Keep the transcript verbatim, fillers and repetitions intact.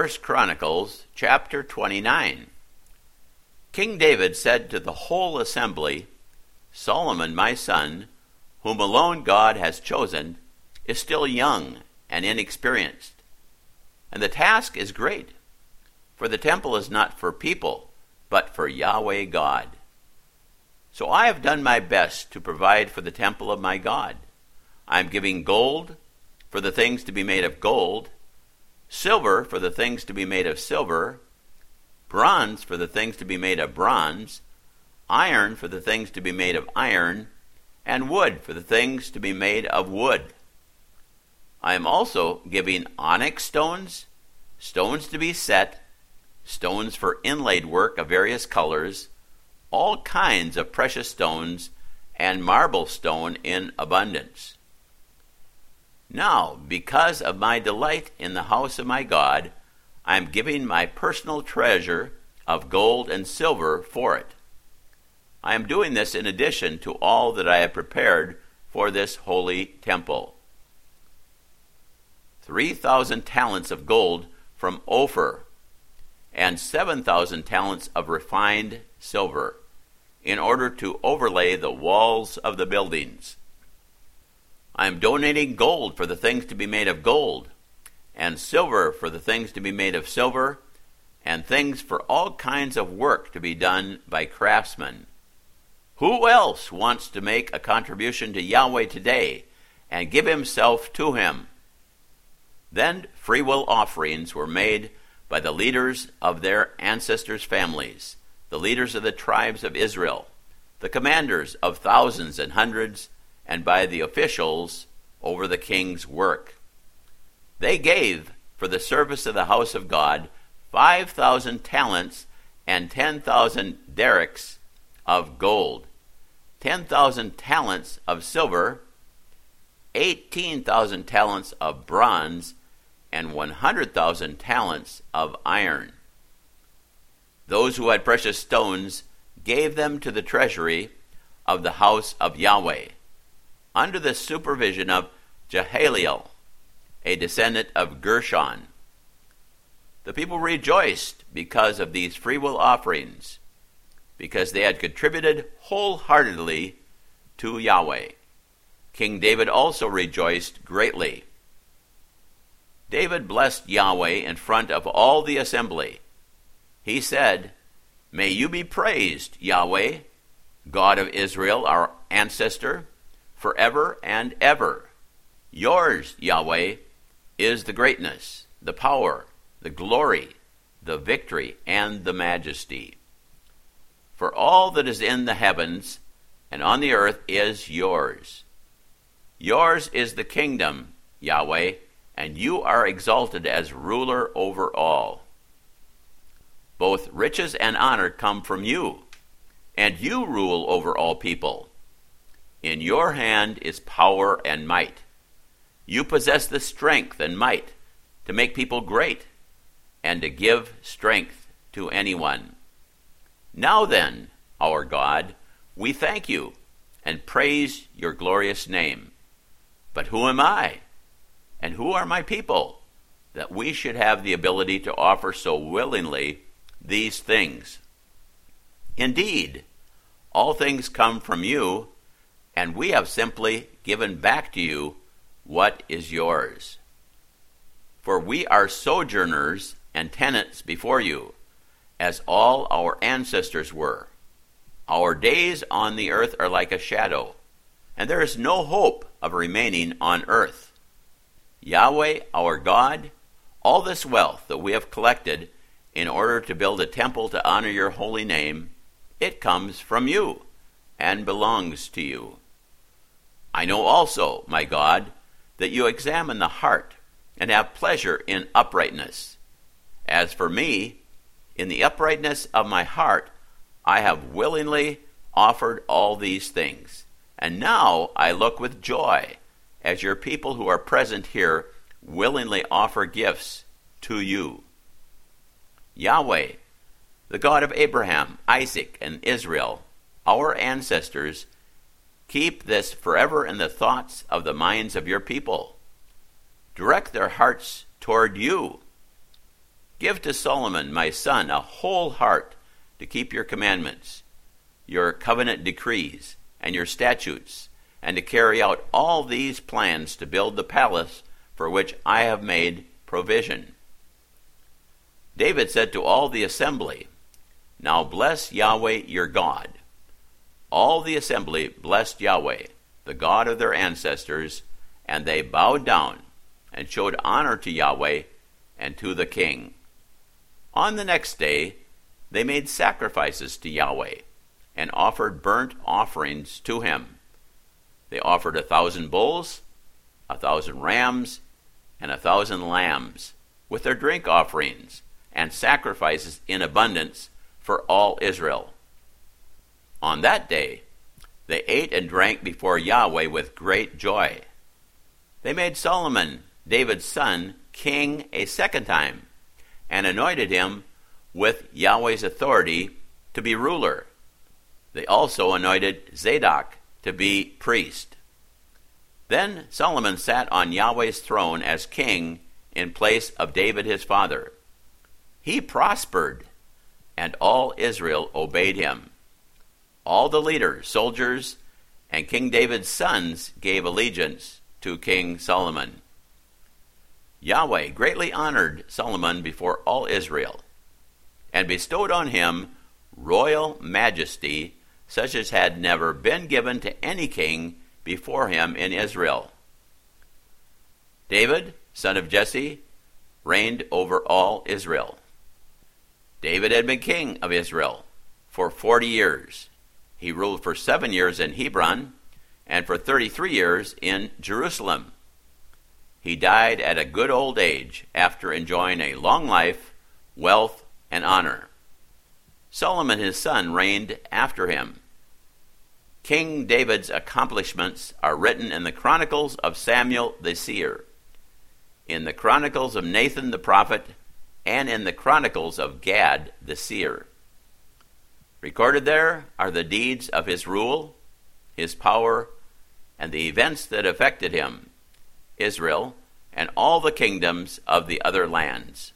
First Chronicles chapter twenty-nine. King David said to the whole assembly, Solomon my son, whom alone God has chosen, is still young and inexperienced. And the task is great, for the temple is not for people, but for Yahweh God. So I have done my best to provide for the temple of my God. I am giving gold for the things to be made of gold, silver for the things to be made of silver, bronze for the things to be made of bronze, iron for the things to be made of iron, and wood for the things to be made of wood. I am also giving onyx stones, stones to be set, stones for inlaid work of various colors, all kinds of precious stones, and marble stone in abundance. Now, because of my delight in the house of my God, I am giving my personal treasure of gold and silver for it. I am doing this in addition to all that I have prepared for this holy temple. Three thousand talents of gold from Ophir, and seven thousand talents of refined silver, in order to overlay the walls of the buildings. I am donating gold for the things to be made of gold, and silver for the things to be made of silver, and things for all kinds of work to be done by craftsmen. Who else wants to make a contribution to Yahweh today and give himself to him? Then free will offerings were made by the leaders of their ancestors' families, the leaders of the tribes of Israel, the commanders of thousands and hundreds, and by the officials over the king's work. They gave for the service of the house of God five thousand talents and ten thousand derricks of gold, ten thousand talents of silver, eighteen thousand talents of bronze, and one hundred thousand talents of iron. Those who had precious stones gave them to the treasury of the house of Yahweh, under the supervision of Jehalelel, a descendant of Gershon. The people rejoiced because of these freewill offerings, because they had contributed wholeheartedly to Yahweh. King David also rejoiced greatly. David blessed Yahweh in front of all the assembly. He said, May you be praised, Yahweh, God of Israel, our ancestor, forever and ever. Yours, Yahweh, is the greatness, the power, the glory, the victory, and the majesty. For all that is in the heavens and on the earth is yours. Yours is the kingdom, Yahweh, and you are exalted as ruler over all. Both riches and honor come from you, and you rule over all people. In your hand is power and might. You possess the strength and might to make people great and to give strength to anyone. Now then, our God, we thank you and praise your glorious name. But who am I, and who are my people, that we should have the ability to offer so willingly these things? Indeed, all things come from you, and we have simply given back to you what is yours. For we are sojourners and tenants before you, as all our ancestors were. Our days on the earth are like a shadow, and there is no hope of remaining on earth. Yahweh, our God, all this wealth that we have collected in order to build a temple to honor your holy name, it comes from you and belongs to you. I know also, my God, that you examine the heart and have pleasure in uprightness. As for me, in the uprightness of my heart, I have willingly offered all these things. And now I look with joy as your people who are present here willingly offer gifts to you. Yahweh, the God of Abraham, Isaac, and Israel, our ancestors, keep this forever in the thoughts of the minds of your people. Direct their hearts toward you. Give to Solomon my son a whole heart to keep your commandments, your covenant decrees, and your statutes, and to carry out all these plans to build the palace for which I have made provision." David said to all the assembly, "Now bless Yahweh your God." All the assembly blessed Yahweh, the God of their ancestors, and they bowed down and showed honor to Yahweh and to the king. On the next day, they made sacrifices to Yahweh and offered burnt offerings to him. They offered a thousand bulls, a thousand rams, and a thousand lambs, with their drink offerings and sacrifices in abundance for all Israel. On that day, they ate and drank before Yahweh with great joy. They made Solomon, David's son, king a second time, and anointed him with Yahweh's authority to be ruler. They also anointed Zadok to be priest. Then Solomon sat on Yahweh's throne as king in place of David his father. He prospered, and all Israel obeyed him. All the leaders, soldiers, and King David's sons gave allegiance to King Solomon. Yahweh greatly honored Solomon before all Israel, and bestowed on him royal majesty such as had never been given to any king before him in Israel. David, son of Jesse, reigned over all Israel. David had been king of Israel for forty years. He ruled for seven years in Hebron and for thirty-three years in Jerusalem. He died at a good old age after enjoying a long life, wealth, and honor. Solomon his son reigned after him. King David's accomplishments are written in the Chronicles of Samuel the seer, in the Chronicles of Nathan the prophet, and in the Chronicles of Gad the seer. Recorded there are the deeds of his rule, his power, and the events that affected him, Israel, and all the kingdoms of the other lands.